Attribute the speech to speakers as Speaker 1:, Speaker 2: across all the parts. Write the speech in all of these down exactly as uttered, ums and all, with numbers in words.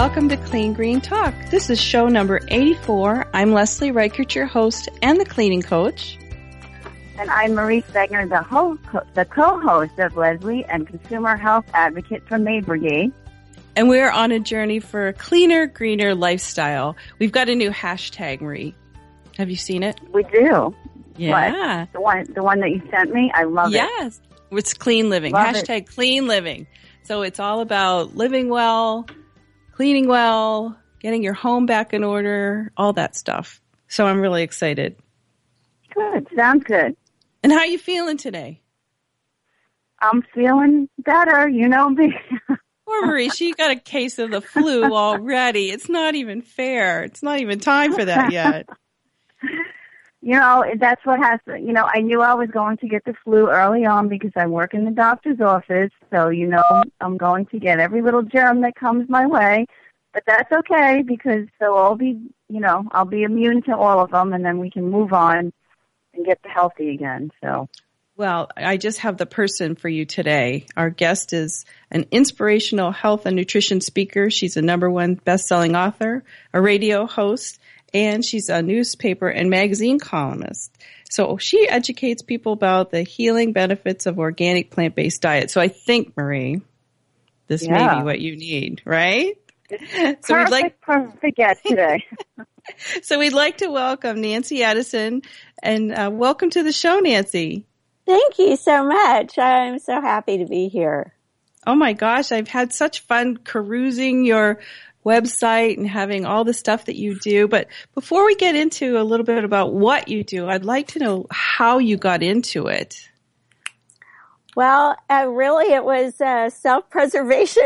Speaker 1: welcome to Clean Green Talk. This is show number eighty-four. I'm Leslie Reichert, your host and the cleaning coach.
Speaker 2: And I'm Marie Stegner, the, ho- the co-host of Leslie and consumer health advocate from Maid Brigade.
Speaker 1: And we're on a journey for a cleaner, greener lifestyle. We've got a new hashtag, Marie. Have you seen it?
Speaker 2: We do.
Speaker 1: Yeah.
Speaker 2: What? The one, the one that you sent me? I love
Speaker 1: yes.
Speaker 2: it.
Speaker 1: Yes. It's clean living.
Speaker 2: Love
Speaker 1: hashtag
Speaker 2: it.
Speaker 1: clean living. So it's all about living well, cleaning well, getting your home back in order, all that stuff. So I'm really excited.
Speaker 2: Good. Sounds good.
Speaker 1: And how are you feeling today?
Speaker 2: I'm feeling better, you know me.
Speaker 1: Poor Marie, she got a case of the flu already. It's not even fair. It's not even time for that yet.
Speaker 2: You know, that's what has to, you know, I knew I was going to get the flu early on because I work in the doctor's office. So, you know, I'm going to get every little germ that comes my way. But that's okay because they'll all be, you know, I'll be immune to all of them and then we can move on and get healthy again. So.
Speaker 1: Well, I just have the person for you today. Our guest is an inspirational health and nutrition speaker. She's a number one best-selling author, a radio host, and she's a newspaper and magazine columnist. So she educates people about the healing benefits of organic plant-based diet. So I think, Marie, this
Speaker 2: yeah.
Speaker 1: may be what you need, right?
Speaker 2: Perfect,
Speaker 1: so we'd like
Speaker 2: perfect guest today.
Speaker 1: So we'd like to welcome Nancy Edison, and uh, welcome to the show, Nancy.
Speaker 3: Thank you so much. I'm so happy to be here.
Speaker 1: Oh my gosh, I've had such fun perusing your website and having all the stuff that you do. But before we get into a little bit about what you do, I'd like to know how you got into it.
Speaker 3: Well, uh, really it was uh, self-preservation.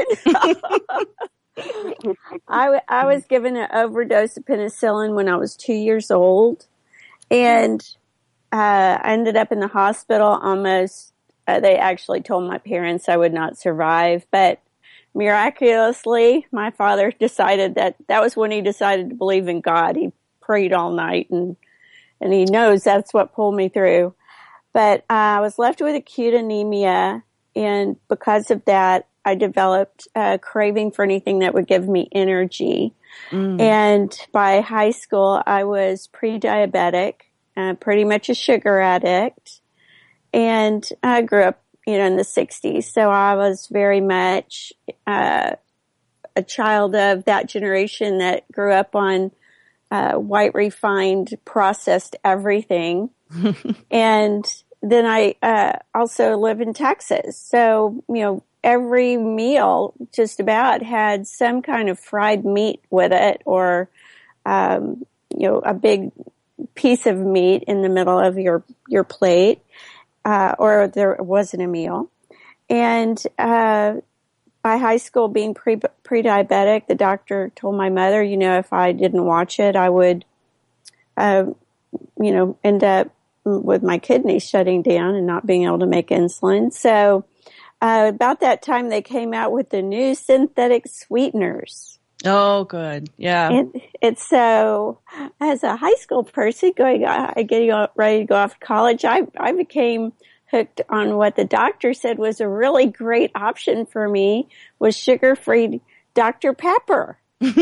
Speaker 3: I, I was given an overdose of penicillin when I was two years old, and uh, I ended up in the hospital almost. Uh, they actually told my parents I would not survive, but miraculously, my father decided that that was when he decided to believe in God. He prayed all night, and and he knows that's what pulled me through. But uh, I was left with acute anemia, and because of that, I developed a craving for anything that would give me energy. Mm. And by high school, I was pre-diabetic, uh, pretty much a sugar addict, and I grew up, you know, in the sixties. So I was very much uh, a child of that generation that grew up on uh, white, refined, processed everything. And then I uh, also live in Texas. So, you know, every meal just about had some kind of fried meat with it, or, um, you know, a big piece of meat in the middle of your, your plate, uh, or there wasn't a meal. And, uh, by high school, being pre, pre-diabetic, the doctor told my mother, you know, if I didn't watch it, I would, uh, you know, end up with my kidneys shutting down and not being able to make insulin. So, Uh, about that time, they came out with the new synthetic sweeteners.
Speaker 1: Oh, good. Yeah.
Speaker 3: And it's so, as a high school person going, uh, getting ready to go off to college, I, I became hooked on what the doctor said was a really great option for me, was sugar-free Doctor Pepper.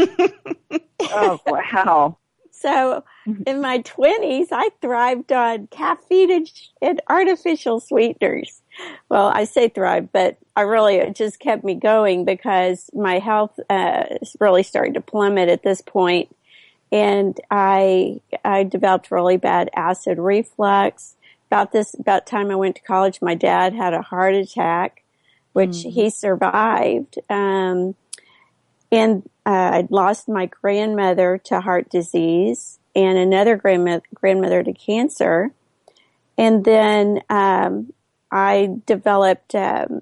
Speaker 2: Oh, wow.
Speaker 3: So in my twenties, I thrived on caffeine and artificial sweeteners. Well, I say thrive, but I really, it just kept me going because my health uh, really started to plummet at this point. And I, I developed really bad acid reflux. About this, about time I went to college, my dad had a heart attack, which mm. he survived. Um, and uh, I'd lost my grandmother to heart disease and another grandmother, grandmother to cancer. And then, um, I developed um,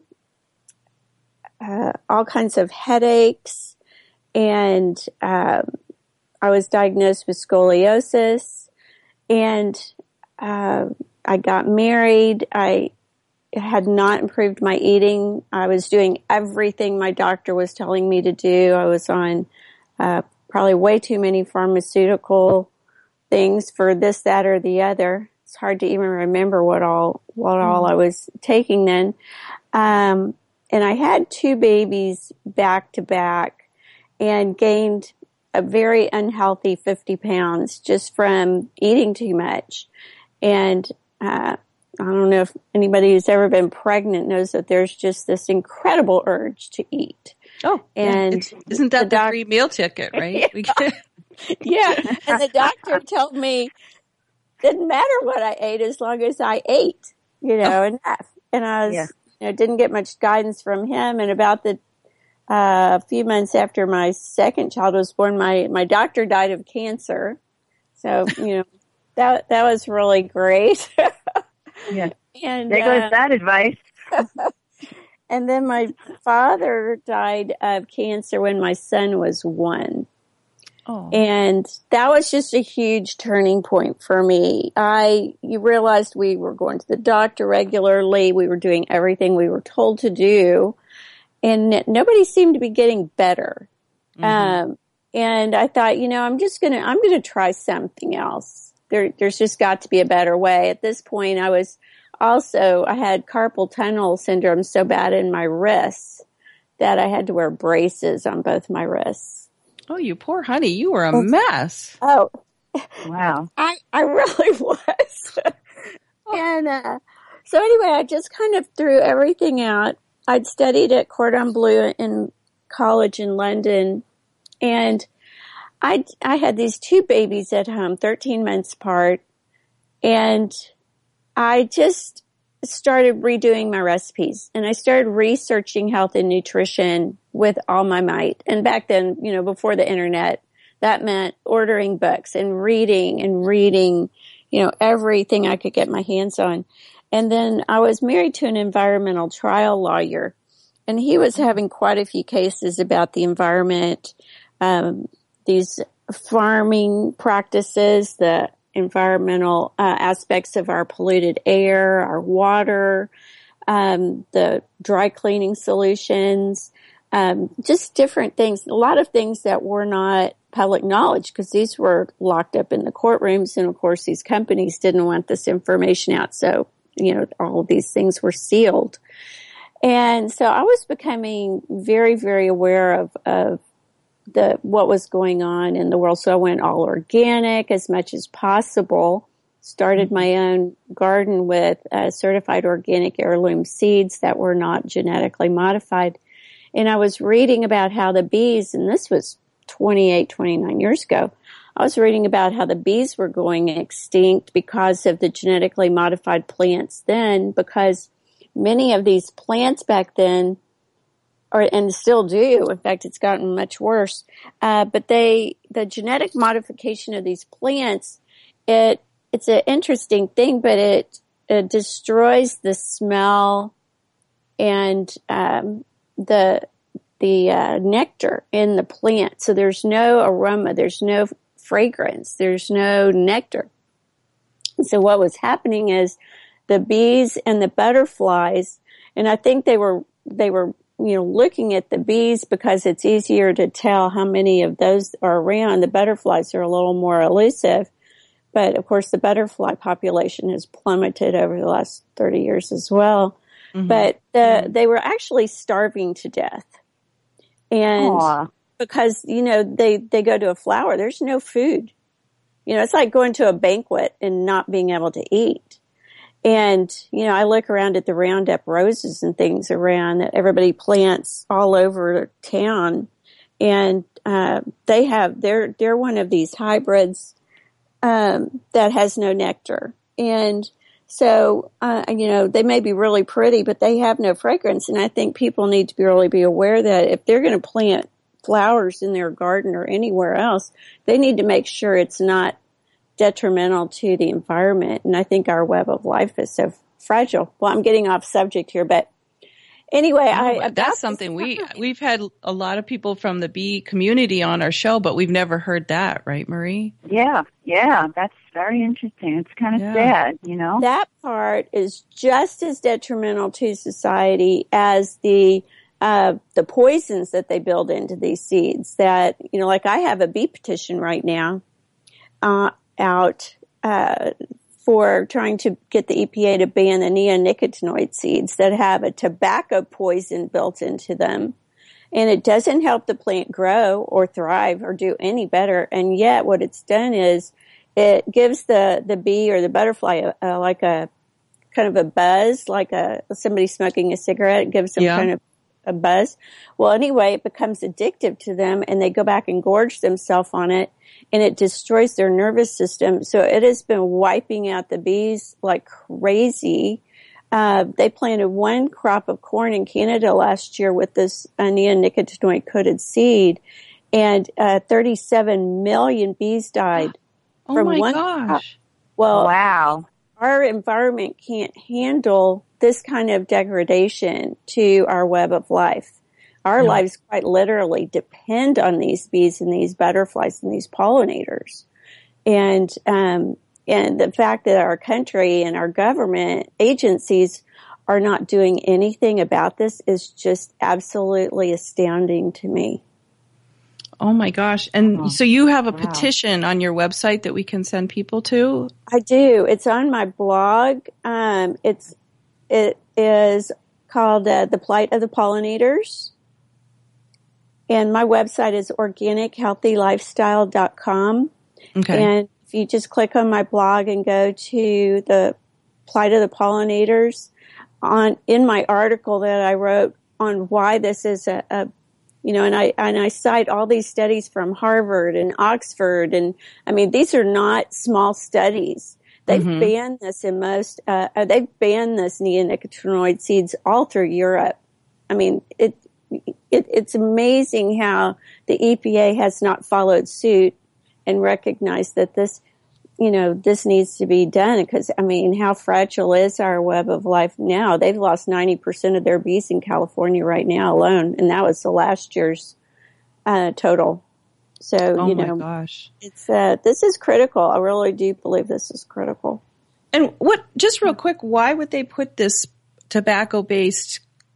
Speaker 3: uh, all kinds of headaches, and um, I was diagnosed with scoliosis, and uh, I got married. I had not improved my eating. I was doing everything my doctor was telling me to do. I was on uh, probably way too many pharmaceutical things for this, that, or the other. It's hard to even remember what all what all I was taking then. Um, and I had two babies back to back, and gained a very unhealthy fifty pounds just from eating too much. And uh, I don't know if anybody who's ever been pregnant knows that there's just this incredible urge to eat.
Speaker 1: Oh, and
Speaker 3: yeah.
Speaker 1: Isn't that the,
Speaker 3: the doc-
Speaker 1: free meal ticket, right?
Speaker 3: Yeah. Yeah. And the doctor told me didn't matter what I ate as long as I ate, you know, oh. enough. And I was, yeah. you know, didn't get much guidance from him. And about the uh, few months after my second child was born, my, my doctor died of cancer. So, you know, that, that was really great.
Speaker 2: Yeah.
Speaker 3: And
Speaker 2: there goes uh, that advice.
Speaker 3: And then my father died of cancer when my son was one. Oh. And that was just a huge turning point for me. I, you realized we were going to the doctor regularly. We were doing everything we were told to do, and nobody seemed to be getting better. Mm-hmm. Um, and I thought, you know, I'm just gonna, I'm gonna try something else. There, there's just got to be a better way. At this point, I was also, I had carpal tunnel syndrome so bad in my wrists that I had to wear braces on both my wrists.
Speaker 1: Oh, you poor honey. You were a mess.
Speaker 3: Oh,
Speaker 2: wow.
Speaker 3: I, I really was. And uh, so anyway, I just kind of threw everything out. I'd studied at Cordon Bleu in college in London. And I I had these two babies at home, thirteen months apart. And I just started redoing my recipes. And I started researching health and nutrition with all my might. And back then, you know, before the internet, that meant ordering books and reading and reading, you know, everything I could get my hands on. And then I was married to an environmental trial lawyer, and he was having quite a few cases about the environment, um, these farming practices, the environmental uh, aspects of our polluted air, our water, um, the dry cleaning solutions, um, just different things, a lot of things that were not public knowledge because these were locked up in the courtrooms. And of course, these companies didn't want this information out. So, you know, all of these things were sealed. And so I was becoming very, very aware of, of the, what was going on in the world. So I went all organic as much as possible, started my own garden with uh, certified organic heirloom seeds that were not genetically modified. And I was reading about how the bees, and this was twenty-eight, twenty-nine years ago, I was reading about how the bees were going extinct because of the genetically modified plants then, because many of these plants back then, or and still do, in fact, it's gotten much worse, uh, but they, the genetic modification of these plants, it, it's an interesting thing, but it, it destroys the smell and, um, the, the, uh, nectar in the plant. So there's no aroma, there's no fragrance, there's no nectar. And so what was happening is the bees and the butterflies, and I think they were, they were, you know, looking at the bees because it's easier to tell how many of those are around. The butterflies are a little more elusive, but of course the butterfly population has plummeted over the last thirty years as well. Mm-hmm. But the, mm-hmm. they were actually starving to death. And Aww. Because, you know, they, they go to a flower, there's no food. You know, it's like going to a banquet and not being able to eat. And, you know, I look around at the Roundup roses and things around that everybody plants all over town. And, uh, they have, they're, they're one of these hybrids, um, that has no nectar. And so, uh, you know, they may be really pretty, but they have no fragrance. And I think people need to be really be aware that if they're going to plant flowers in their garden or anywhere else, they need to make sure it's not detrimental to the environment. And I think our web of life is so fragile. Well, I'm getting off subject here, but anyway,
Speaker 1: no,
Speaker 3: I,
Speaker 1: that's something we, we've had a lot of people from the bee community on our show, but we've never heard that, right, Marie?
Speaker 2: Yeah. Yeah. That's very interesting. It's kind of yeah. sad, you know?
Speaker 3: That part is just as detrimental to society as the, uh, the poisons that they build into these seeds that, you know, like I have a bee petition right now, uh, out, uh, for trying to get the E P A to ban the neonicotinoid seeds that have a tobacco poison built into them. And it doesn't help the plant grow or thrive or do any better. And yet what it's done is it gives the, the bee or the butterfly a, a, like a kind of a buzz, like a somebody smoking a cigarette. It gives them yeah. kind of a buzz. Well, anyway, it becomes addictive to them and they go back and gorge themselves on it and it destroys their nervous system. So it has been wiping out the bees like crazy. Uh, they planted one crop of corn in Canada last year with this uh, neonicotinoid coated seed, and uh, thirty-seven million bees died
Speaker 1: oh
Speaker 3: from
Speaker 1: my
Speaker 3: one
Speaker 1: gosh.
Speaker 3: crop. Well,
Speaker 2: wow.
Speaker 3: Our environment can't handle this kind of degradation to our web of life. Our yeah. lives quite literally depend on these bees and these butterflies and these pollinators. And, um, and the fact that our country and our government agencies are not doing anything about this is just absolutely astounding to me.
Speaker 1: Oh my gosh. And oh, so you have a
Speaker 2: wow.
Speaker 1: petition on your website that we can send people to?
Speaker 3: I do. It's on my blog. Um, it's, it is called uh, The Plight of the Pollinators. And my website is organic healthy lifestyle dot com.
Speaker 1: Okay.
Speaker 3: And if you just click on my blog and go to the Plight of the Pollinators, on in my article that I wrote on why this is a, a you know, and I and I cite all these studies from Harvard and Oxford, and I mean these are not small studies. They've mm-hmm. banned this in most. Uh, they've banned this neonicotinoid seeds all through Europe. I mean it. It, it's amazing how the E P A has not followed suit and recognized that this, you know, this needs to be done. Because, I mean, how fragile is our web of life now? They've lost ninety percent of their bees in California right now alone. And that was the last year's uh, total. So,
Speaker 1: oh
Speaker 3: you know,
Speaker 1: my gosh.
Speaker 3: it's, uh, this is critical. I really do believe this is critical.
Speaker 1: And what, just real quick, why would they put this tobacco-based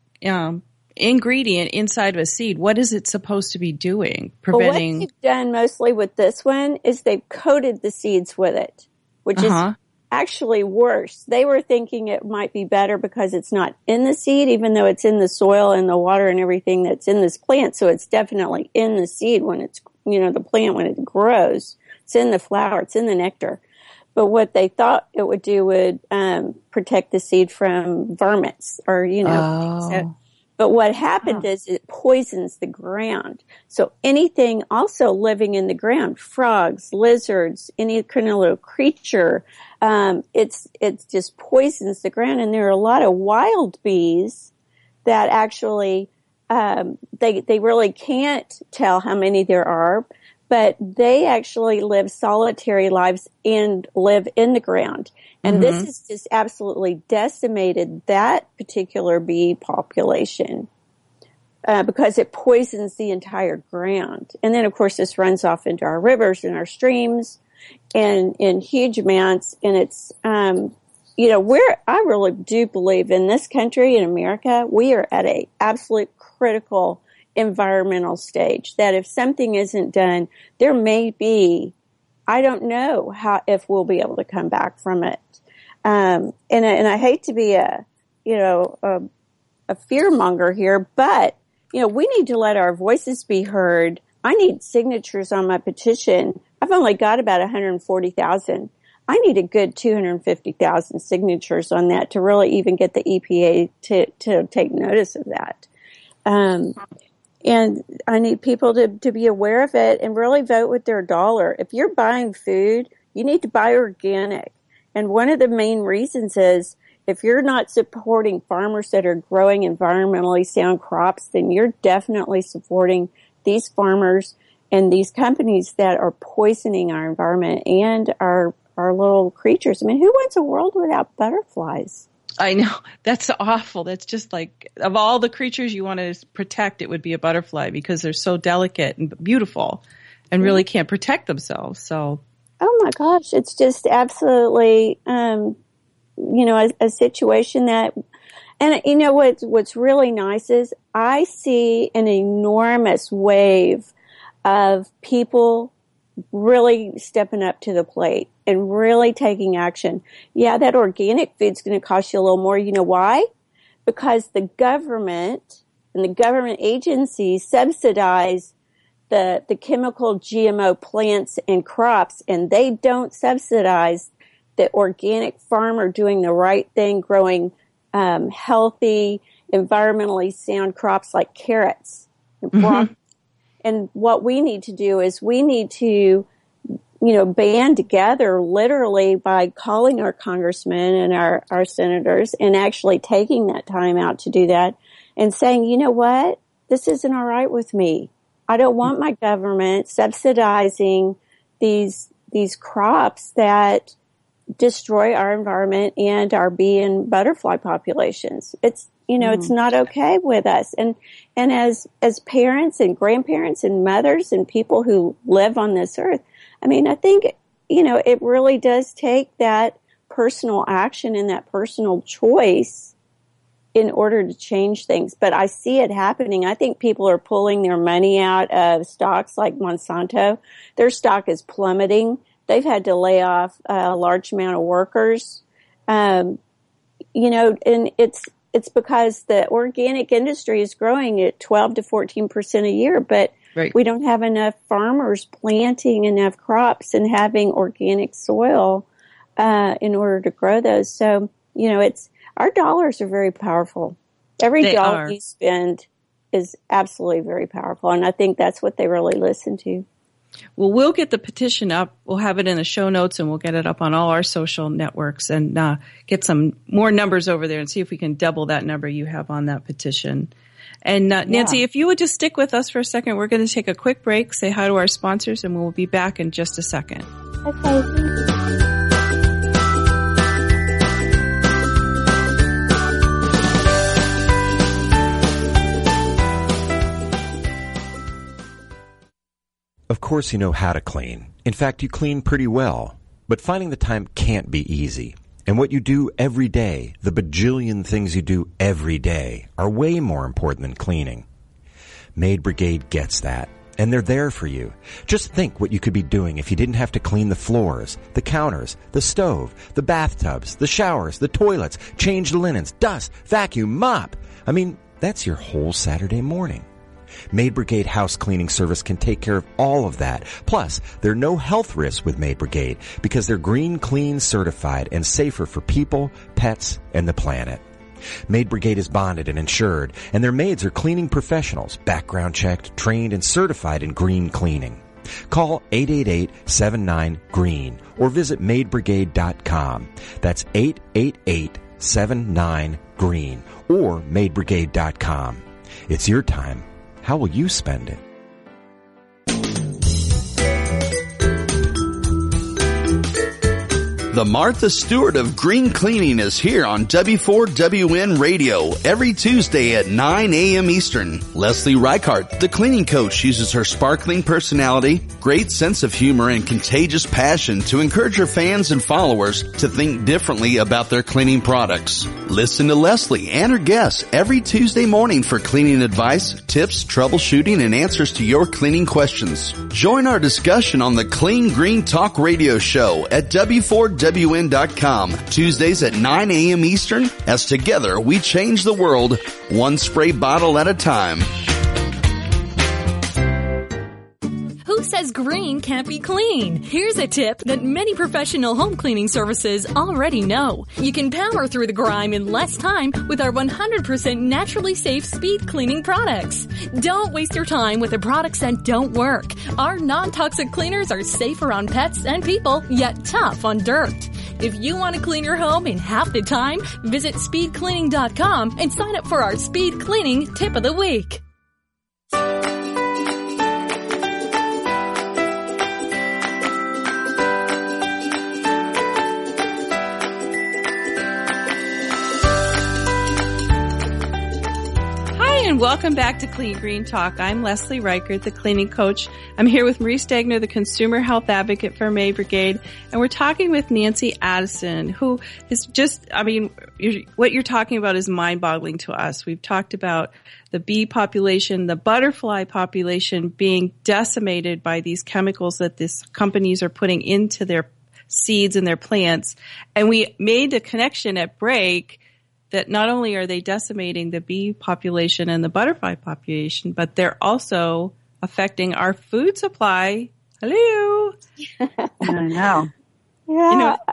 Speaker 1: um ingredient inside of a seed? What is it supposed to be doing? Preventing.
Speaker 3: Well, what they've done mostly with this one is they've coated the seeds with it, which uh-huh. is actually worse. They were thinking it might be better because it's not in the seed, even though it's in the soil and the water and everything that's in this plant. So it's definitely in the seed when it's, you know, the plant when it grows. It's in the flower. It's in the nectar. But what they thought it would do would um, protect the seed from vermins or, you know,
Speaker 1: oh.
Speaker 3: so, but what happened oh. is it poisons the ground. So anything also living in the ground, frogs, lizards, any kind of little creature, um, it's, it just poisons the ground. And there are a lot of wild bees that actually, um, they, they really can't tell how many there are, but they actually live solitary lives and live in the ground. And mm-hmm. this has just absolutely decimated that particular bee population uh, because it poisons the entire ground. And then, of course, this runs off into our rivers and our streams and in huge amounts. And it's, um, you know, we're, I really do believe in this country, in America, we are at a absolute critical environmental stage that if something isn't done, there may be, I don't know how, if we'll be able to come back from it. Um, and, and I hate to be a, you know, a, a fear monger here, but, you know, we need to let our voices be heard. I need signatures on my petition. I've only got about one hundred forty thousand. I need a good two hundred fifty thousand signatures on that to really even get the E P A to, to take notice of that. Um, and I need people to, to be aware of it and really vote with their dollar. If you're buying food, you need to buy organic. And one of the main reasons is if you're not supporting farmers that are growing environmentally sound crops, then you're definitely supporting these farmers and these companies that are poisoning our environment and our, our little creatures. I mean, who wants a world without butterflies?
Speaker 1: I know. That's awful. That's just like, of all the creatures you want to protect, it would be a butterfly because they're so delicate and beautiful and really can't protect themselves. So.
Speaker 3: Oh my gosh. It's just absolutely, um, you know, a, a situation that, and you know what, what's really nice is I see an enormous wave of people really stepping up to the plate and really taking action. Yeah, that organic food's going to cost you a little more. You know why? Because the government, and the government agencies subsidize the, the chemical G M O plants and crops, and they don't subsidize the organic farmer doing the right thing, growing um, healthy, environmentally sound crops like carrots and broccoli. Mm-hmm. And what we need to do is we need to, you know, band together literally by calling our congressmen and our, our senators and actually taking that time out to do that and saying, you know what, this isn't all right with me. I don't want my government subsidizing these, these crops that destroy our environment and our bee and butterfly populations. It's, you know, mm. it's not okay with us. And, and as, as parents and grandparents and mothers and people who live on this earth, I mean, I think, you know, it really does take that personal action and that personal choice in order to change things. But I see it happening. I think people are pulling their money out of stocks like Monsanto. Their stock is plummeting. They've had to lay off a large amount of workers. Um, you know, and it's, it's because the organic industry is growing at twelve to fourteen percent a year, but right. we don't have enough farmers planting enough crops and having organic soil, uh, in order to grow those. So, you know, it's, our dollars are very powerful. Every they dollar are. you spend is absolutely very powerful. And I think that's what they really listen to.
Speaker 1: Well, we'll get the petition up. We'll have it in the show notes and we'll get it up on all our social networks and uh, get some more numbers over there and see if we can double that number you have on that petition. And uh, Nancy, yeah. if you would just stick with us for a second, we're going to take a quick break, say hi to our sponsors, and we'll be back in just a second.
Speaker 3: Okay.
Speaker 4: Of course you know how to clean. In fact, you clean pretty well. But finding the time can't be easy. And what you do every day, the bajillion things you do every day, are way more important than cleaning. Maid Brigade gets that. And they're there for you. Just think what you could be doing if you didn't have to clean the floors, the counters, the stove, the bathtubs, the showers, the toilets, change the linens, dust, vacuum, mop. I mean, that's your whole Saturday morning. Maid Brigade House Cleaning Service can take care of all of that. Plus, there are no health risks with Maid Brigade because they're green, clean, certified, and safer for people, pets, and the planet. Maid Brigade is bonded and insured, and their maids are cleaning professionals, background checked, trained, and certified in green cleaning. Call eight eight eight, seven nine, green or visit maid brigade dot com. That's eight eight eight, seven nine, green or maid brigade dot com. It's your time. How will you spend it?
Speaker 5: The Martha Stewart of Green Cleaning is here on W four W N Radio every Tuesday at nine a.m. Eastern. Leslie Reichart, the cleaning coach, uses her sparkling personality, great sense of humor, and contagious passion to encourage her fans and followers to think differently about their cleaning products. Listen to Leslie and her guests every Tuesday morning for cleaning advice, tips, troubleshooting, and answers to your cleaning questions. Join our discussion on the Clean Green Talk Radio Show at W four W N dot com, Tuesdays at nine a.m. Eastern, as together we change the world, one spray bottle at a time.
Speaker 6: Who says green can't be clean? Here's a tip that many professional home cleaning services already know. You can power through the grime in less time with our one hundred percent naturally safe speed cleaning products. Don't waste your time with the products that don't work. Our non-toxic cleaners are safer on pets and people, yet tough on dirt. If you want to clean your home in half the time, visit speed cleaning dot com and sign up for our Speed Cleaning Tip of the Week.
Speaker 1: And welcome back to Clean Green Talk. I'm Leslie Reichert, the cleaning coach. I'm here with Marie Stegner, the consumer health advocate for Maid Brigade. And we're talking with Nancy Addison, who is just, I mean, you're, what you're talking about is mind-boggling to us. We've talked about the bee population, the butterfly population being decimated by these chemicals that these companies are putting into their seeds and their plants. And we made the connection at break that not only are they decimating the bee population and the butterfly population, but they're also affecting our food supply. Hello.
Speaker 2: I know.
Speaker 3: Yeah.
Speaker 1: You know,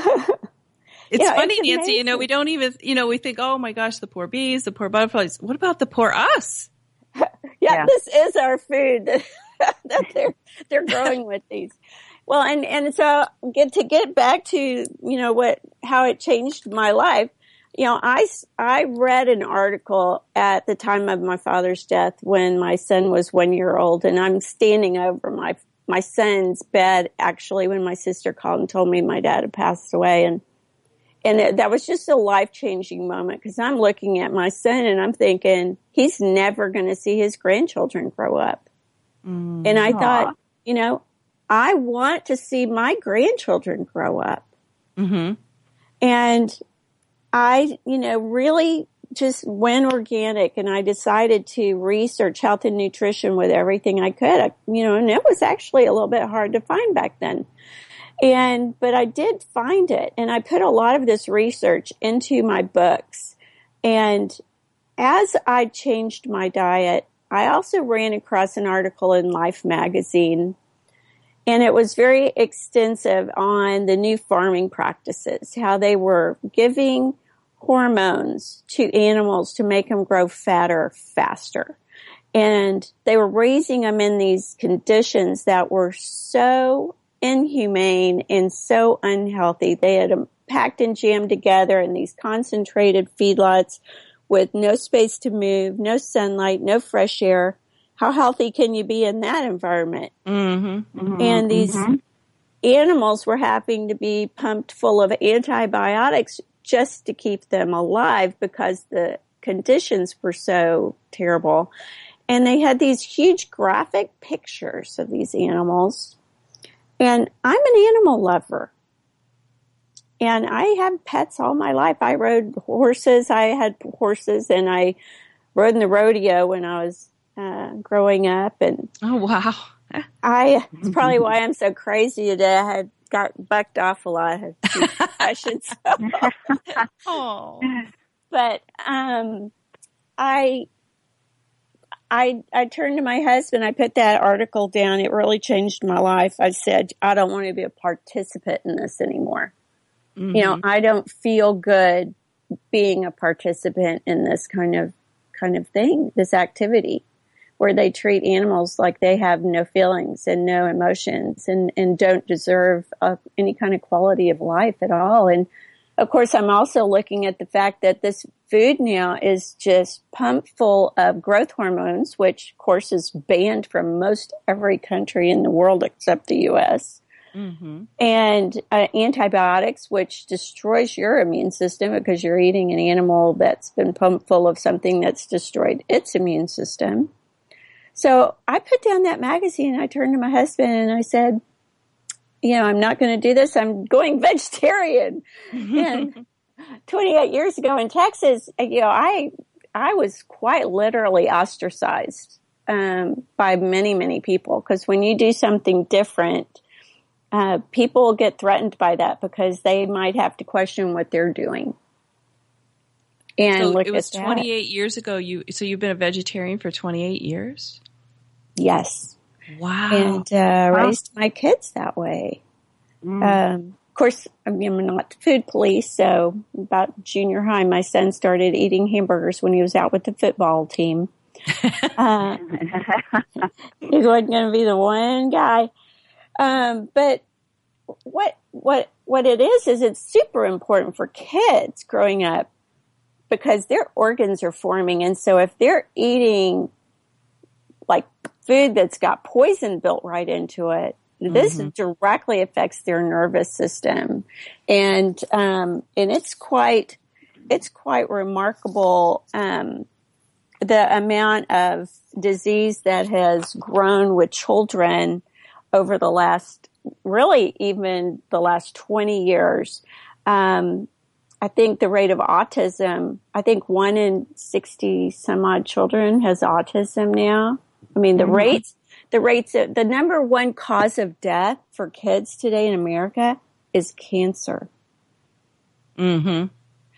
Speaker 1: it's
Speaker 3: Yeah,
Speaker 1: funny,
Speaker 3: it's
Speaker 1: Nancy,
Speaker 3: amazing.
Speaker 1: you know, we don't even, you know, we think, oh my gosh, the poor bees, the poor butterflies. What about the poor us?
Speaker 3: yeah,
Speaker 2: Yeah.
Speaker 3: this is our food that, that they're they're growing with these. Well, and and so get to get back to, you know, what how it changed my life. You know, I I read an article at the time of my father's death when my son was one year old, and I'm standing over my my son's bed actually when my sister called and told me my dad had passed away, and and it, that was just a life changing moment because I'm looking at my son and I'm thinking he's never going to see his grandchildren grow up, mm. and I Aww. thought, you know, I want to see my grandchildren grow up, mm-hmm. and I, you know, really just went organic and I decided to research health and nutrition with everything I could, I, you know, and it was actually a little bit hard to find back then. And, but I did find it and I put a lot of this research into my books. And as I changed my diet, I also ran across an article in Life magazine. And it was very extensive on the new farming practices, how they were giving hormones to animals to make them grow fatter faster. And they were raising them in these conditions that were so inhumane and so unhealthy. They had them packed and jammed together in these concentrated feedlots with no space to move, no sunlight, no fresh air. How healthy can you be in that environment? Mm-hmm, mm-hmm, and these mm-hmm. animals were having to be pumped full of antibiotics just to keep them alive because the conditions were so terrible. And they had these huge graphic pictures of these animals. And I'm an animal lover. And I had pets all my life. I rode horses. I had horses and I rode in the rodeo when I was uh, growing up. And
Speaker 1: oh, wow.
Speaker 3: I, it's probably why I'm so crazy today. I had got bucked off a lot. I had concussions.
Speaker 1: Oh.
Speaker 3: But, um, I, I, I turned to my husband. I put that article down. It really changed my life. I said, I don't want to be a participant in this anymore. Mm-hmm. You know, I don't feel good being a participant in this kind of, kind of thing, this activity where they treat animals like they have no feelings and no emotions and, and don't deserve uh, any kind of quality of life at all. And of course, I'm also looking at the fact that this food now is just pumped full of growth hormones, which of course is banned from most every country in the world except the U S Mm-hmm. And uh, antibiotics, which destroys your immune system because you're eating an animal that's been pumped full of something that's destroyed its immune system. So I put down that magazine and I turned to my husband and I said, you know, I'm not going to do this. I'm going vegetarian. And twenty-eight years ago in Texas, you know, I, I was quite literally ostracized, um, by many, many people. Because when you do something different, uh, people get threatened by that because they might have to question what they're doing. And
Speaker 1: so
Speaker 3: look
Speaker 1: it was
Speaker 3: at
Speaker 1: twenty-eight years ago. You so you've been a vegetarian for twenty-eight years?
Speaker 3: Yes.
Speaker 1: Wow.
Speaker 3: And uh, raised my kids that way. Mm. Um, of course, I mean, I'm not the food police, so about junior high, my son started eating hamburgers when he was out with the football team. uh, he wasn't going to be the one guy. Um, but what what what it is is it's super important for kids growing up because their organs are forming, and so if they're eating like food that's got poison built right into it, this mm-hmm. directly affects their nervous system, and um, and it's quite it's quite remarkable um, the amount of disease that has grown with children over the last, really even the last twenty years. Um, I think the rate of autism, I think one in sixty some odd children has autism now. I mean, the mm-hmm. rates, the rates, of, the number one cause of death for kids today in America is cancer. Mm-hmm.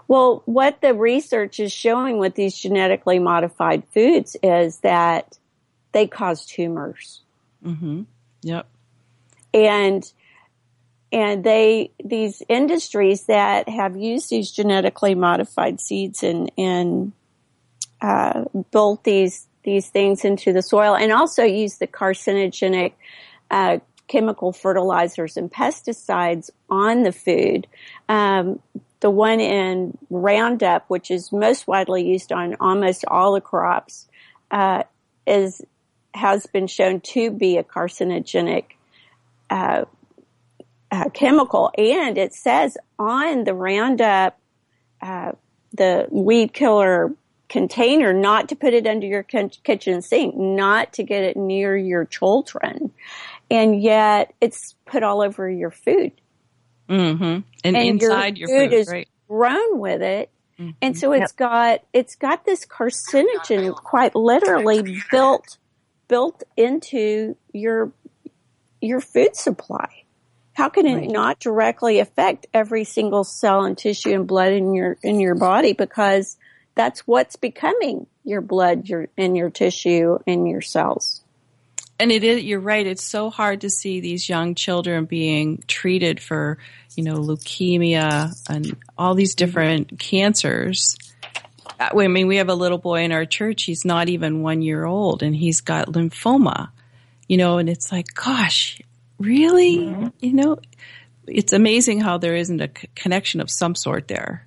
Speaker 3: Well, what the research is showing with these genetically modified foods is that they cause tumors.
Speaker 1: Mm-hmm. Yep.
Speaker 3: And and they these industries that have used these genetically modified seeds and and uh, built these these things into the soil, and also use the carcinogenic uh, chemical fertilizers and pesticides on the food. Um, the one in Roundup, which is most widely used on almost all the crops, uh, is has been shown to be a carcinogenic uh, uh, chemical, and it says on the Roundup, uh, the weed killer container, not to put it under your kitchen sink, not to get it near your children, and yet it's put all over your food.
Speaker 1: Mm-hmm. And,
Speaker 3: and
Speaker 1: inside
Speaker 3: your
Speaker 1: your
Speaker 3: food,
Speaker 1: food,
Speaker 3: is
Speaker 1: right?
Speaker 3: grown with it,
Speaker 1: mm-hmm.
Speaker 3: and so it's yep. got it's got this carcinogen quite literally built built into your your food supply. How can it right. not directly affect every single cell and tissue and blood in your in your body? Because that's what's becoming your blood, your and your tissue and your cells.
Speaker 1: And it is, you're right, it's so hard to see these young children being treated for, you know, leukemia and all these different cancers. I mean, we have a little boy in our church, he's not even one year old, and he's got lymphoma, you know, and it's like, gosh, really? Mm-hmm. You know, it's amazing how there isn't a c- connection of some sort there.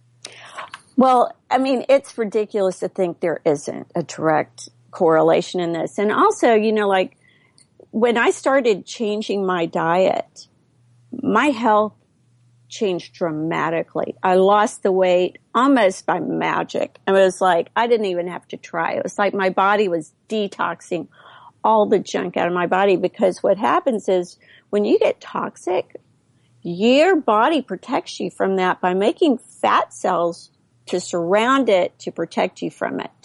Speaker 3: Well, I mean, it's ridiculous to think there isn't a direct correlation in this. And also, you know, like when I started changing my diet, my health changed dramatically. I lost the weight almost by magic. It was like, I didn't even have to try. It was like my body was detoxing all the junk out of my body, because what happens is when you get toxic, your body protects you from that by making fat cells to surround it to protect you from it.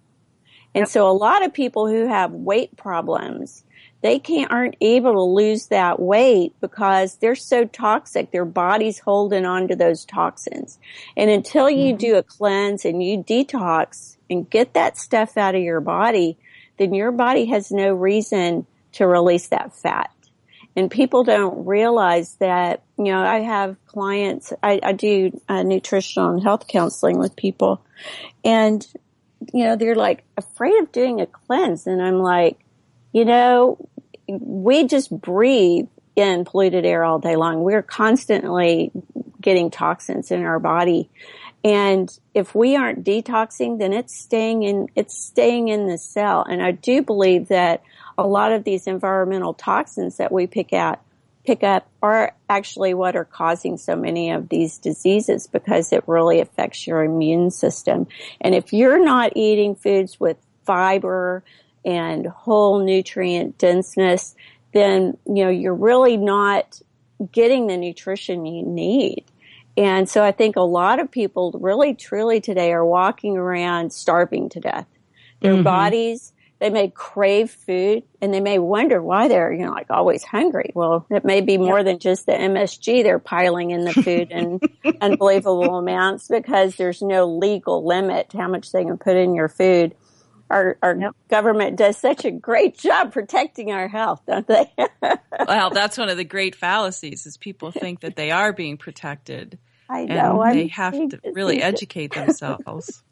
Speaker 3: And so a lot of people who have weight problems, they can't, aren't able to lose that weight because they're so toxic. Their body's holding on to those toxins. And until you mm-hmm. do a cleanse and you detox and get that stuff out of your body, then your body has no reason to release that fat. And people don't realize that, you know, I have clients, I, I do uh, nutritional and health counseling with people, and you know, they're like afraid of doing a cleanse. And I'm like, you know, we just breathe in polluted air all day long. We're constantly getting toxins in our body. And if we aren't detoxing, then it's staying in, it's staying in the cell. And I do believe that a lot of these environmental toxins that we pick out, pick up are actually what are causing so many of these diseases, because it really affects your immune system. And if you're not eating foods with fiber and whole nutrient denseness, then, you know, you're really not getting the nutrition you need. And so I think a lot of people really truly today are walking around starving to death. Their mm-hmm. bodies, they may crave food, and they may wonder why they're, you know, like always hungry. Well, it may be more yep. than just the M S G they're piling in the food in unbelievable amounts, because there's no legal limit to how much they can put in your food. Our, our yep. government does such a great job protecting our health, don't they?
Speaker 1: Well, that's one of the great fallacies, is people think that they are being protected.
Speaker 3: I know.
Speaker 1: And they
Speaker 3: I'm
Speaker 1: have to really educate themselves.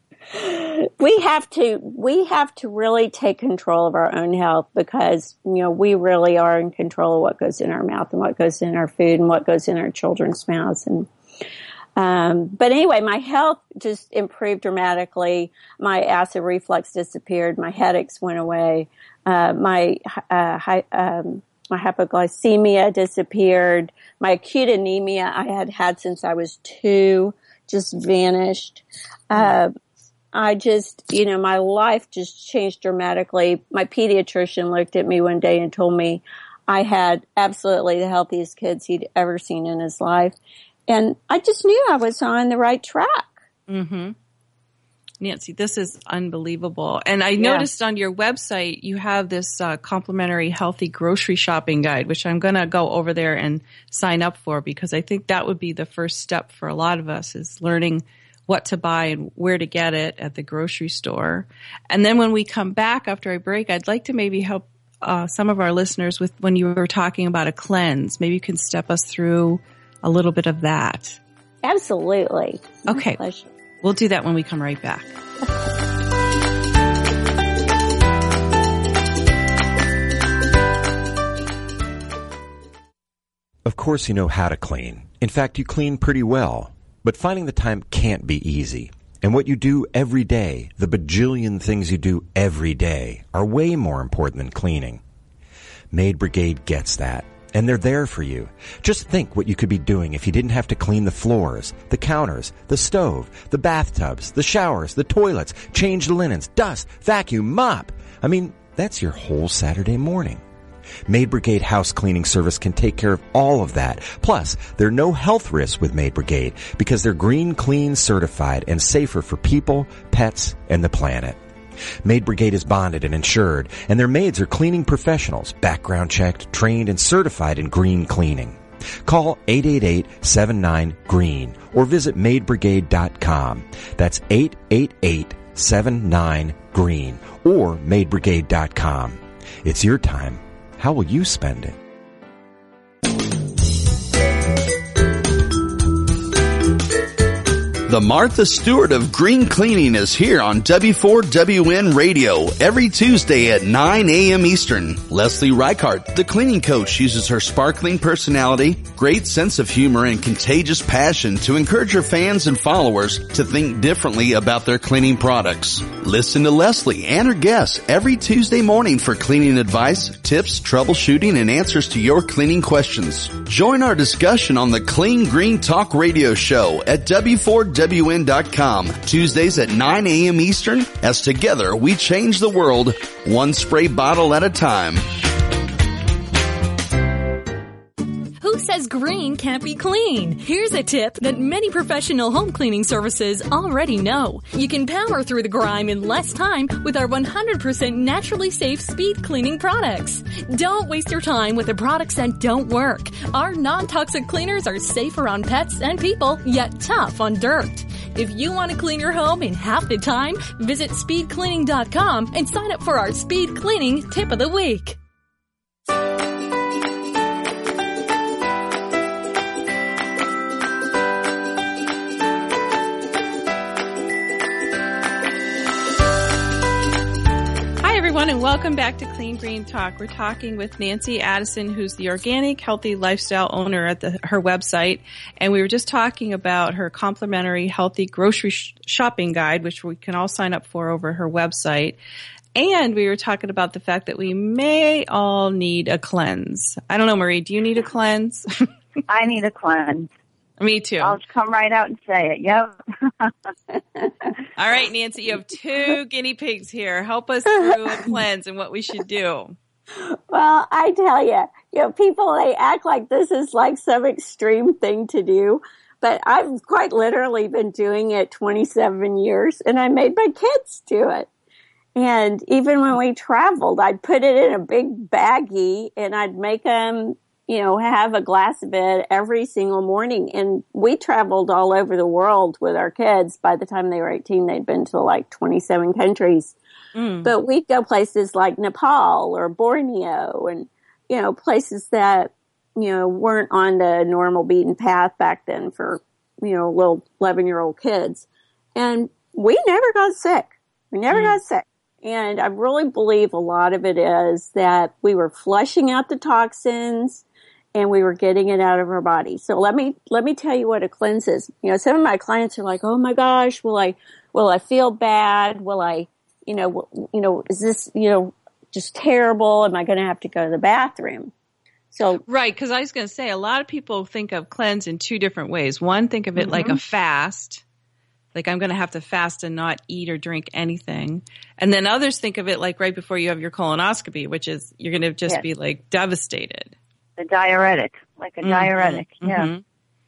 Speaker 3: We have to, we have to really take control of our own health, because, you know, we really are in control of what goes in our mouth and what goes in our food and what goes in our children's mouths. And, um, but anyway, my health just improved dramatically. My acid reflux disappeared. My headaches went away. Uh, my, uh, hi, um, my hypoglycemia disappeared. My acute anemia I had had since I was two just vanished. Uh, I just, you know, my life just changed dramatically. My pediatrician looked at me one day and told me I had absolutely the healthiest kids he'd ever seen in his life. And I just knew I was on the right track.
Speaker 1: Mm-hmm. Nancy, this is unbelievable. And I
Speaker 3: Yeah.
Speaker 1: noticed on your website, you have this uh, complimentary healthy grocery shopping guide, which I'm going to go over there and sign up for, because I think that would be the first step for a lot of us, is learning what to buy and where to get it at the grocery store. And then when we come back after a break, I'd like to maybe help uh, some of our listeners with when you were talking about a cleanse. Maybe you can step us through a little bit of that.
Speaker 3: Absolutely.
Speaker 1: Okay. We'll do that when we come right back.
Speaker 4: Of course you know how to clean. In fact, you clean pretty well. But finding the time can't be easy. And what you do every day, the bajillion things you do every day, are way more important than cleaning. Maid Brigade gets that. And they're there for you. Just think what you could be doing if you didn't have to clean the floors, the counters, the stove, the bathtubs, the showers, the toilets, change the linens, dust, vacuum, mop. I mean, that's your whole Saturday morning. Maid Brigade House Cleaning Service can take care of all of that. Plus, there are no health risks with Maid Brigade because they're Green Clean certified and safer for people, pets, and the planet. Maid Brigade is bonded and insured, and their maids are cleaning professionals, background checked, trained, and certified in green cleaning. Call eight eight eight, seven nine, green or visit maid brigade dot com. That's eight eight eight, seven nine, green or maid brigade dot com. It's your time. How will you spend it?
Speaker 5: The Martha Stewart of Green Cleaning is here on W four W N Radio every Tuesday at nine a.m. Eastern. Leslie Reichart, the cleaning coach, uses her sparkling personality, great sense of humor, and contagious passion to encourage her fans and followers to think differently about their cleaning products. Listen to Leslie and her guests every Tuesday morning for cleaning advice, tips, troubleshooting, and answers to your cleaning questions. Join our discussion on the Clean Green Talk Radio Show at W four W N dot com, Tuesdays at nine a.m. Eastern, as together we change the world, one spray bottle at a time.
Speaker 6: Who says green can't be clean? Here's a tip that many professional home cleaning services already know. You can power through the grime in less time with our one hundred percent naturally safe speed cleaning products. Don't waste your time with the products that don't work. Our non-toxic cleaners are safer on pets and people, yet tough on dirt. If you want to clean your home in half the time, visit speed cleaning dot com and sign up for our speed cleaning tip of the week.
Speaker 1: And welcome back to Clean Green Talk. We're talking with Nancy Addison, who's the organic, healthy lifestyle owner at the, her website. And we were just talking about her complimentary healthy grocery sh- shopping guide, which we can all sign up for over her website. And we were talking about the fact that we may all need a cleanse. I don't know, Marie, do you need a cleanse?
Speaker 2: I need a cleanse.
Speaker 1: Me too.
Speaker 2: I'll come right out and say it. Yep.
Speaker 1: All right, Nancy, you have two guinea pigs here. Help us through a cleanse and what we should do.
Speaker 3: Well, I tell you, you know, people, they act like this is like some extreme thing to do, but I've quite literally been doing it twenty-seven years, and I made my kids do it. And even when we traveled, I'd put it in a big baggie, and I'd make them, you know, have a glass of it every single morning. And we traveled all over the world with our kids. By the time they were eighteen, they'd been to like twenty-seven countries. Mm. But we'd go places like Nepal or Borneo and, you know, places that, you know, weren't on the normal beaten path back then for, you know, little eleven-year-old kids. And we never got sick. We never mm. got sick. And I really believe a lot of it is that we were flushing out the toxins and we were getting it out of our body. So let me, let me tell you what a cleanse is. You know, some of my clients are like, oh my gosh, will I, will I feel bad? Will I, you know, will, you know, is this, you know, just terrible? Am I going to have to go to the bathroom? So,
Speaker 1: right. Cause I was going to say a lot of people think of cleanse in two different ways. One, think of it mm-hmm. like a fast. Like I'm going to have to fast and not eat or drink anything. And then others think of it like right before you have your colonoscopy, which is you're going to just yes. be like devastated.
Speaker 2: The diuretic, like a mm-hmm. diuretic. Yeah. Mm-hmm.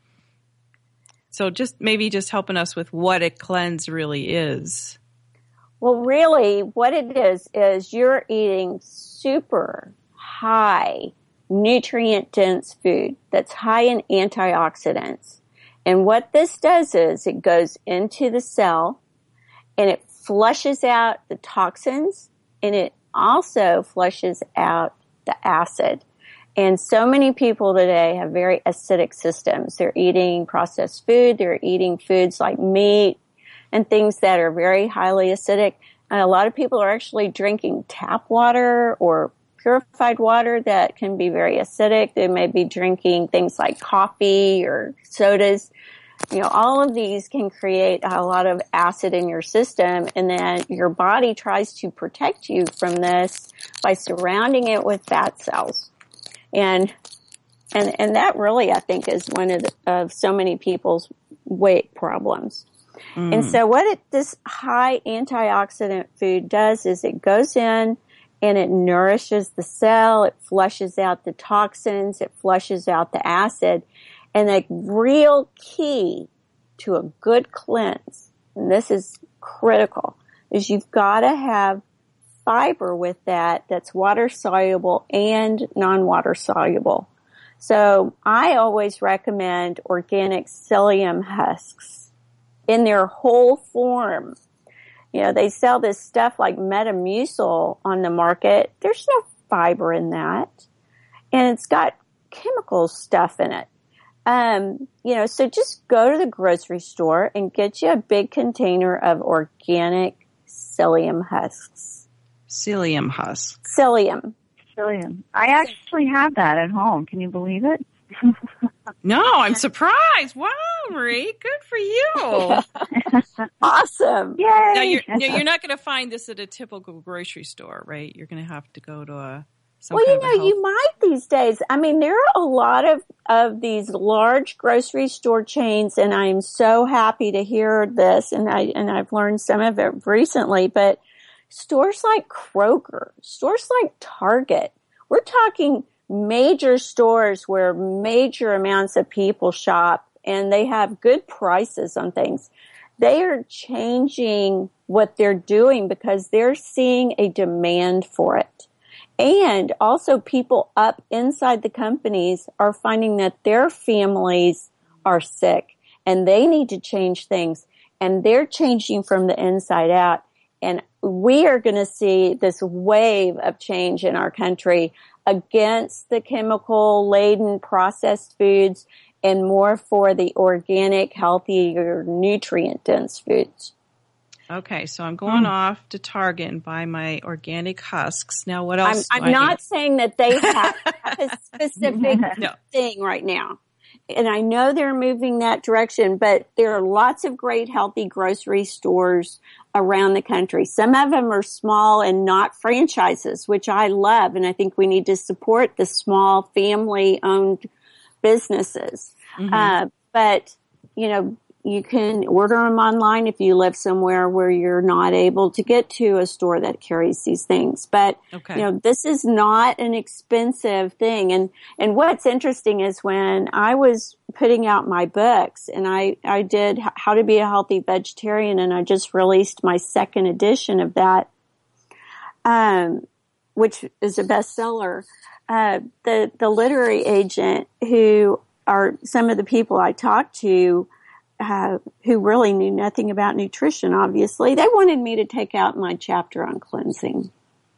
Speaker 1: So just maybe just helping us with what a cleanse really is.
Speaker 3: Well, really what it is, is you're eating super high nutrient dense food that's high in antioxidants. And what this does is it goes into the cell and it flushes out the toxins, and it also flushes out the acid. And so many people today have very acidic systems. They're eating processed food. They're eating foods like meat and things that are very highly acidic. And a lot of people are actually drinking tap water or purified water that can be very acidic. They may be drinking things like coffee or sodas. You know, all of these can create a lot of acid in your system, and then your body tries to protect you from this by surrounding it with fat cells. And, and, and that really, I think, is one of the, of so many people's weight problems. Mm. And so what it, this high antioxidant food does is it goes in and it nourishes the cell, it flushes out the toxins, it flushes out the acid. And the real key to a good cleanse, and this is critical, is you've got to have fiber with that that's water soluble and non-water soluble. So I always recommend organic psyllium husks in their whole form. You know, they sell this stuff like Metamucil on the market. There's no fiber in that. And it's got chemical stuff in it. Um, you know, so just go to the grocery store and get you a big container of organic psyllium husks.
Speaker 1: Psyllium husks.
Speaker 3: Psyllium.
Speaker 2: Psyllium. I actually have that at home. Can you believe it?
Speaker 1: No, I'm surprised. Wow, Marie, good for you.
Speaker 3: Awesome.
Speaker 2: Yay.
Speaker 1: Now, you're, you're not going to find this at a typical grocery store, right? You're going to have to go to a Some
Speaker 3: well, you
Speaker 1: kind
Speaker 3: know,
Speaker 1: of health-
Speaker 3: you might these days. I mean, there are a lot of, of these large grocery store chains, and I'm so happy to hear this, and I and I've learned some of it recently, but stores like Kroger, stores like Target, we're talking major stores where major amounts of people shop, and they have good prices on things. They are changing what they're doing because they're seeing a demand for it. And also people up inside the companies are finding that their families are sick and they need to change things, and they're changing from the inside out. And we are going to see this wave of change in our country against the chemical laden processed foods and more for the organic, healthier, nutrient dense foods.
Speaker 1: Okay, so I'm going mm. off to Target and buy my organic husks. Now, what else?
Speaker 3: I'm, I'm not need? saying that they have a specific
Speaker 1: no.
Speaker 3: thing right now. And I know they're moving that direction, but there are lots of great healthy grocery stores around the country. Some of them are small and not franchises, which I love. And I think we need to support the small family owned businesses. Mm-hmm. Uh, but, you know, you can order them online if you live somewhere where you're not able to get to a store that carries these things. But, okay. you know, this is not an expensive thing. And, and what's interesting is when I was putting out my books, and I, I did How to Be a Healthy Vegetarian, and I just released my second edition of that, um, which is a bestseller. Uh, the, the literary agent, who are some of the people I talked to, Uh, who really knew nothing about nutrition, obviously, they wanted me to take out my chapter on cleansing.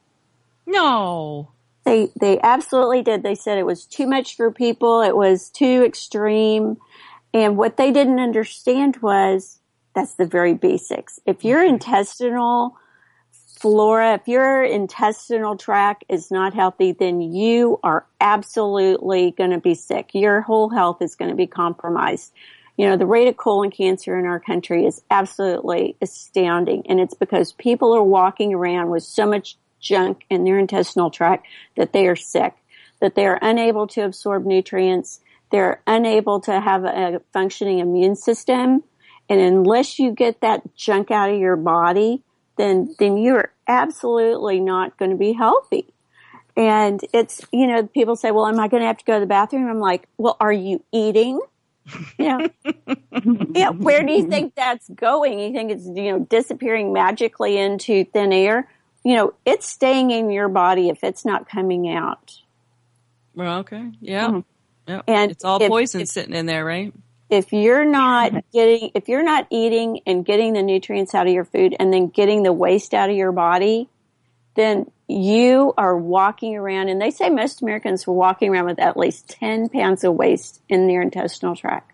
Speaker 1: No.
Speaker 3: They they absolutely did. They said it was too much for people. It was too extreme. And what they didn't understand was that's the very basics. If your intestinal flora, if your intestinal tract is not healthy, then you are absolutely going to be sick. Your whole health is going to be compromised. You know, the rate of colon cancer in our country is absolutely astounding. And it's because people are walking around with so much junk in their intestinal tract that they are sick, that they are unable to absorb nutrients. They're unable to have a functioning immune system. And unless you get that junk out of your body, then, then you're absolutely not going to be healthy. And it's, you know, people say, well, am I going to have to go to the bathroom? I'm like, well, are you eating? You know, yeah, where do you think that's going? You think it's, you know, disappearing magically into thin air? You know, it's staying in your body if it's not coming out.
Speaker 1: Well, okay. Yeah.
Speaker 3: Mm-hmm.
Speaker 1: Yeah.
Speaker 3: And
Speaker 1: it's all
Speaker 3: if,
Speaker 1: poison
Speaker 3: if,
Speaker 1: sitting in there, right?
Speaker 3: if you're not getting, if you're not eating and getting the nutrients out of your food and then getting the waste out of your body, then you are walking around, and they say most Americans are walking around with at least ten pounds of waste in their intestinal tract.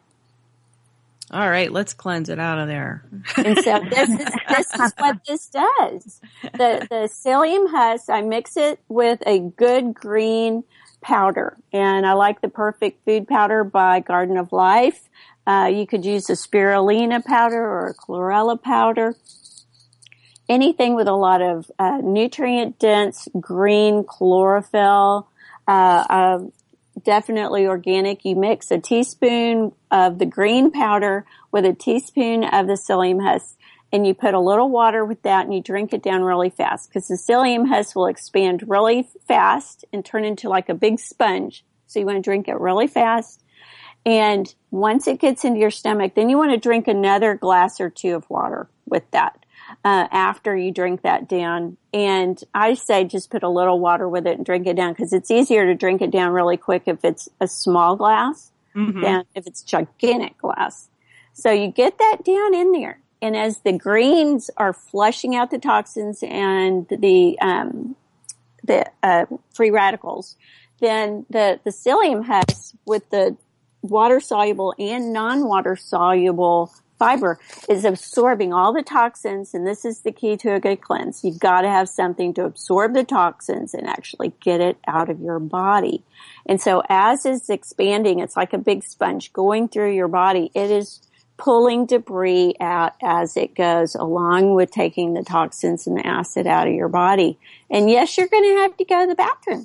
Speaker 1: All right, let's cleanse it out of there.
Speaker 3: And so this is this is what this does. The the psyllium husk, I mix it with a good green powder, and I like the Perfect Food Powder by Garden of Life. Uh, you could use a spirulina powder or a chlorella powder. Anything with a lot of uh, nutrient-dense green chlorophyll, uh, uh, definitely organic. You mix a teaspoon of the green powder with a teaspoon of the psyllium husk, and you put a little water with that, and you drink it down really fast, because the psyllium husk will expand really fast and turn into like a big sponge. So you want to drink it really fast. And once it gets into your stomach, then you want to drink another glass or two of water with that. Uh, after you drink that down. And I say just put a little water with it and drink it down, because it's easier to drink it down really quick if it's a small glass mm-hmm. than if it's gigantic glass. So you get that down in there. And as the greens are flushing out the toxins and the, um, the, uh, free radicals, then the, the psyllium husk with the water soluble and non-water soluble fiber is absorbing all the toxins, and this is the key to a good cleanse. You've got to have something to absorb the toxins and actually get it out of your body. And so as it's expanding, it's like a big sponge going through your body. It is pulling debris out as it goes, along with taking the toxins and the acid out of your body. And yes, you're going to have to go to the bathroom.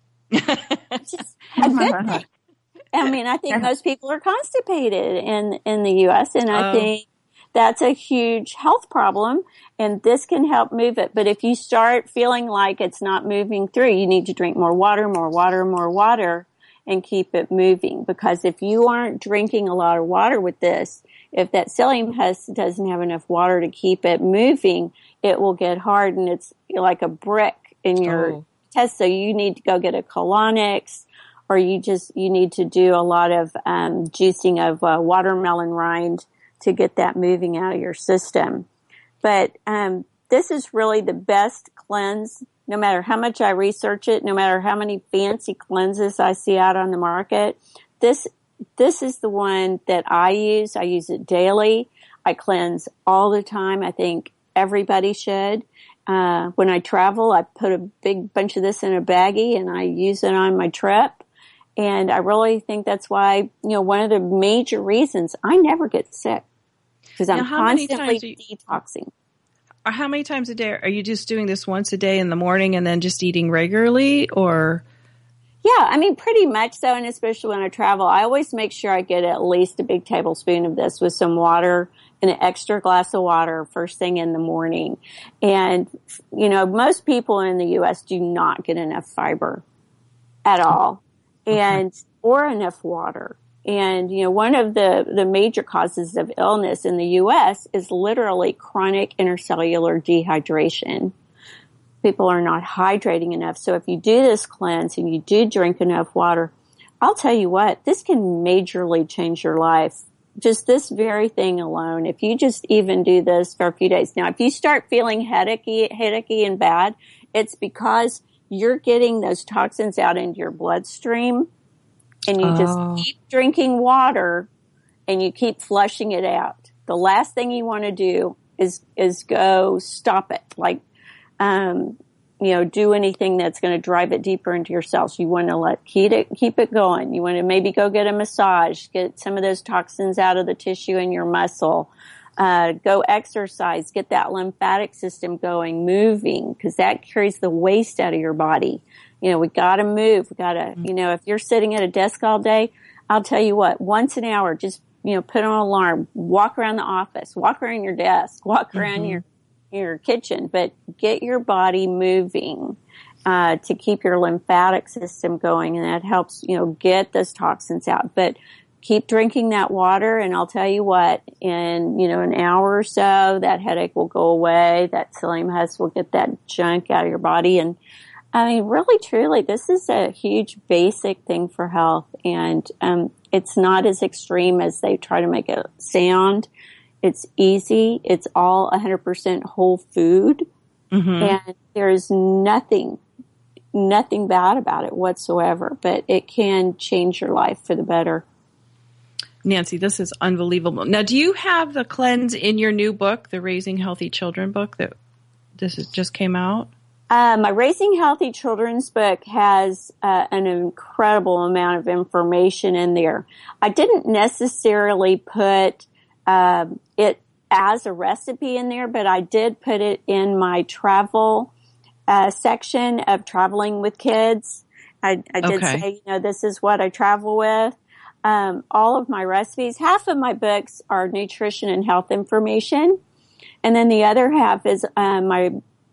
Speaker 3: Which is a good thing. I mean, I think most people are constipated in, in the U S, and I oh. think that's a huge health problem, and this can help move it. But if you start feeling like it's not moving through, you need to drink more water, more water, more water, and keep it moving. Because if you aren't drinking a lot of water with this, if that psyllium husk doesn't have enough water to keep it moving, it will get hard, and it's like a brick in your oh. test. So you need to go get a colonics, or you just, you need to do a lot of um, juicing of uh, watermelon rind to get that moving out of your system. But um, this is really the best cleanse, no matter how much I research it, no matter how many fancy cleanses I see out on the market. This this is the one that I use. I use it daily. I cleanse all the time. I think everybody should. Uh, when I travel, I put a big bunch of this in a baggie, and I use it on my trip. And I really think that's why, you know, one of the major reasons I never get sick, because I'm constantly you, detoxing.
Speaker 1: Or how many times a day? Are you just doing this once a day in the morning and then just eating regularly, or?
Speaker 3: Yeah, I mean, pretty much so. And especially when I travel, I always make sure I get at least a big tablespoon of this with some water and an extra glass of water first thing in the morning. And, you know, most people in the U S do not get enough fiber at all. And, or enough water. And, you know, one of the, the major causes of illness in the U S is literally chronic intercellular dehydration. People are not hydrating enough. So if you do this cleanse and you do drink enough water, I'll tell you what, this can majorly change your life. Just this very thing alone. If you just even do this for a few days. Now, if you start feeling headachy, headachy and bad, it's because you're getting those toxins out into your bloodstream, and you
Speaker 1: oh.
Speaker 3: just keep drinking water and you keep flushing it out. The last thing you want to do is, is go stop it. Like, um, you know, do anything that's going to drive it deeper into your cells. You want to let, keep it, keep it going. You want to maybe go get a massage, get some of those toxins out of the tissue in your muscle. Uh, go exercise, get that lymphatic system going, moving, because that carries the waste out of your body. You know, we gotta move. We gotta, you know, if you're sitting at a desk all day, I'll tell you what, once an hour, just, you know, put on an alarm, walk around the office, walk around your desk, walk around mm-hmm. your, your kitchen, but get your body moving, uh, to keep your lymphatic system going. And that helps, you know, get those toxins out. But keep drinking that water, and I'll tell you what, in, you know, an hour or so, that headache will go away. That psyllium husk will get that junk out of your body. And I mean, really, truly, this is a huge basic thing for health. And, um, it's not as extreme as they try to make it sound. It's easy. It's all one hundred percent whole food. Mm-hmm. And there's nothing, nothing bad about it whatsoever, but it can change your life for the better.
Speaker 1: Nancy, this is unbelievable. Now, do you have the cleanse in your new book, the Raising Healthy Children book that this is, just came out?
Speaker 3: Uh, my Raising Healthy Children's book has uh, an incredible amount of information in there. I didn't necessarily put uh, it as a recipe in there, but I did put it in my travel uh, section of traveling with kids. I, I did
Speaker 1: okay.
Speaker 3: say, you know, this is what I travel with. Um, all of my recipes, half of my books are nutrition and health information. And then the other half is um, my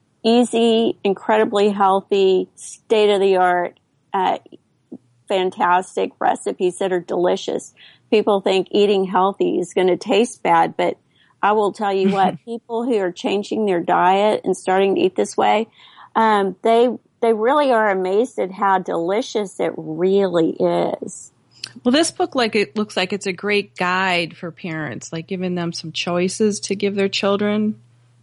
Speaker 3: easy, incredibly healthy, state-of-the-art, uh, fantastic recipes that are delicious. People think eating healthy is going to taste bad, but I will tell you what, people who are changing their diet and starting to eat this way, um, they they really are amazed at how delicious it really is.
Speaker 1: Well, this book, like, it looks like it's a great guide for parents, like giving them some choices to give their children.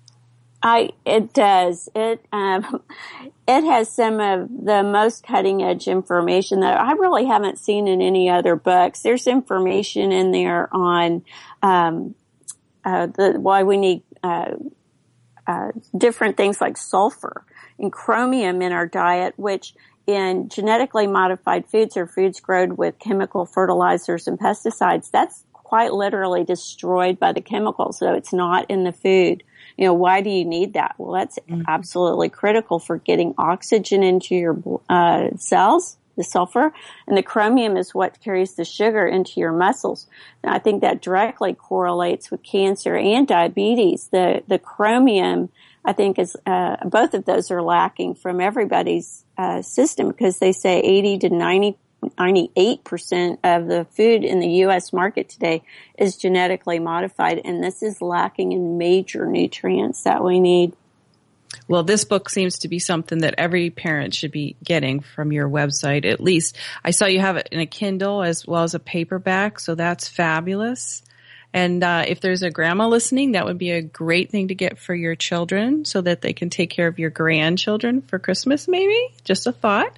Speaker 3: I, it does. It, um, it has some of the most cutting edge information that I really haven't seen in any other books. There's information in there on, um, uh, the, why we need, uh, uh, different things like sulfur and chromium in our diet, which in genetically modified foods or foods grown with chemical fertilizers and pesticides, that's quite literally destroyed by the chemicals. So it's not in the food. You know, why do you need that? Well, that's mm-hmm. absolutely critical for getting oxygen into your uh, cells, the sulfur, and the chromium is what carries the sugar into your muscles. And I think that directly correlates with cancer and diabetes. The the chromium, I think, is uh, both of those are lacking from everybody's uh, system because they say eighty to ninety ninety-eight percent of the food in the U S market today is genetically modified, and this is lacking in major nutrients that we need.
Speaker 1: Well, this book seems to be something that every parent should be getting from your website, at least. I saw you have it in a Kindle as well as a paperback, so that's fabulous. And uh, if there's a grandma listening, that would be a great thing to get for your children so that they can take care of your grandchildren for Christmas, maybe. Just a thought.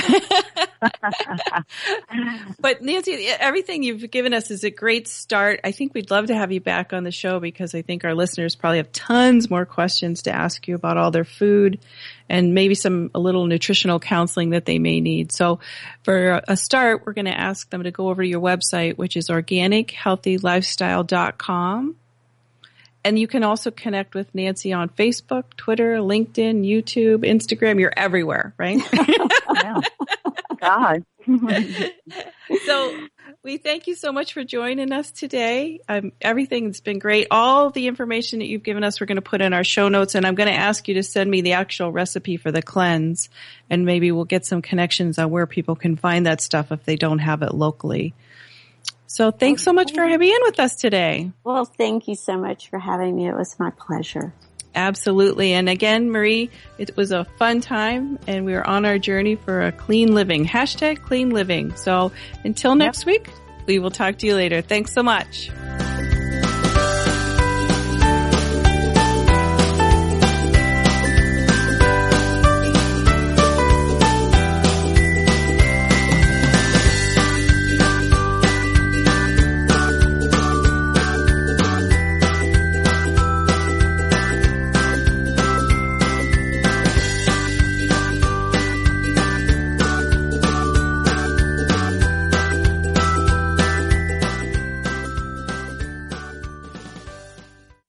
Speaker 1: But Nancy, everything you've given us is a great start. I think we'd love to have you back on the show because I think our listeners probably have tons more questions to ask you about all their food and maybe some a little nutritional counseling that they may need. So for a start, we're going to ask them to go over to your website, which is organic healthy lifestyle dot com. And you can also connect with Nancy on Facebook, Twitter, LinkedIn, YouTube, Instagram. You're everywhere, right?
Speaker 2: Yeah. God.
Speaker 1: So we thank you so much for joining us today. Um, everything's been great. All the information that you've given us, we're going to put in our show notes, and I'm going to ask you to send me the actual recipe for the cleanse, and maybe we'll get some connections on where people can find that stuff if they don't have it locally. So thanks so much for being with us today.
Speaker 3: Well, thank you so much for having me. It was my pleasure.
Speaker 1: Absolutely. And again, Marie, it was a fun time, and we are on our journey for a clean living. Hashtag clean living. So until next yep. week, we will talk to you later. Thanks so much.